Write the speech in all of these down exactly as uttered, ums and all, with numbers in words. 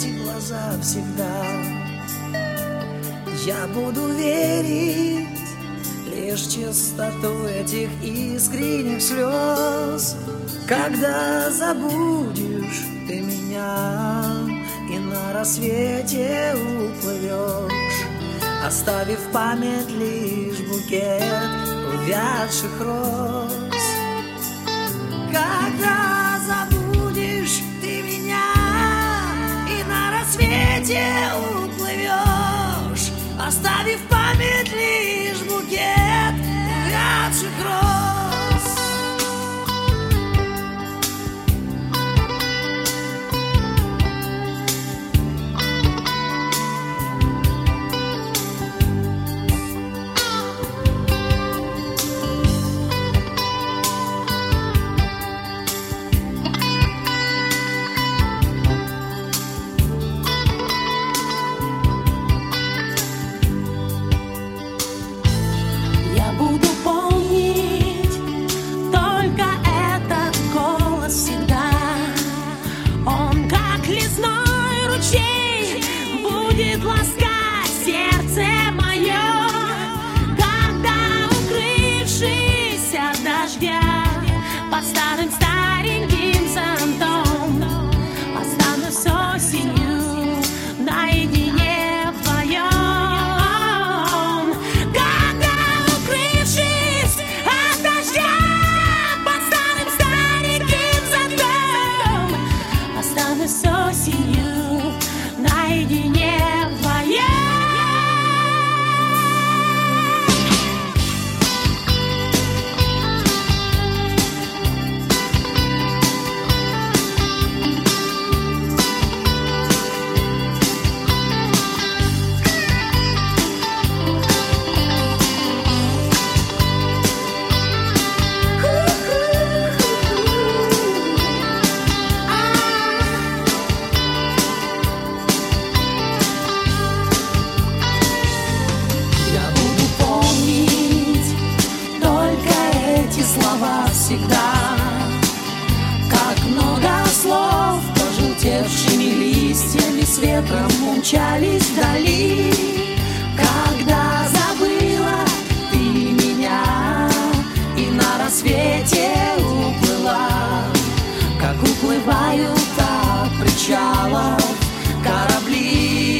эти глаза всегда. Я буду верить лишь чистоту этих искренних слез, когда забудешь ты меня и на рассвете уплывешь, оставив в память лишь букет увядших роз. Когда забудешь ты меня и на рассвете уплывешь, оставив в память лишь букет увядших роз. Будет ласкать сердце мое, когда, укрывшись от дождя под старым стареньким зонтом, останусь осенью наедине вдвоем. Когда, укрывшись от дождя под старым стареньким зонтом, останусь осенью наедине вдвоем. Слова всегда, как много слов, пожелтевшими листьями с ветром умчались вдали. Когда забыла ты меня и на рассвете уплыла, как уплывают от причалов корабли.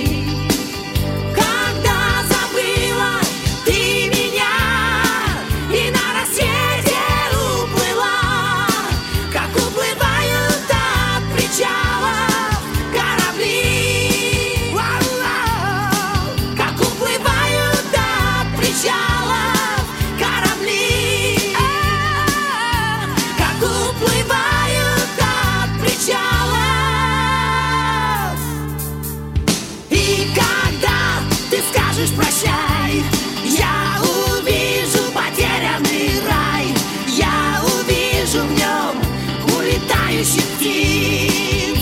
Прощай, я увижу потерянный рай, я увижу в нем улетающих птиц.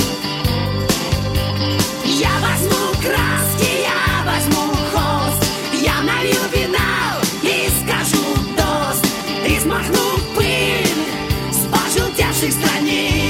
Я возьму краски, я возьму холст, я налью вина и скажу тост, и смахну пыль с пожелтевших страниц.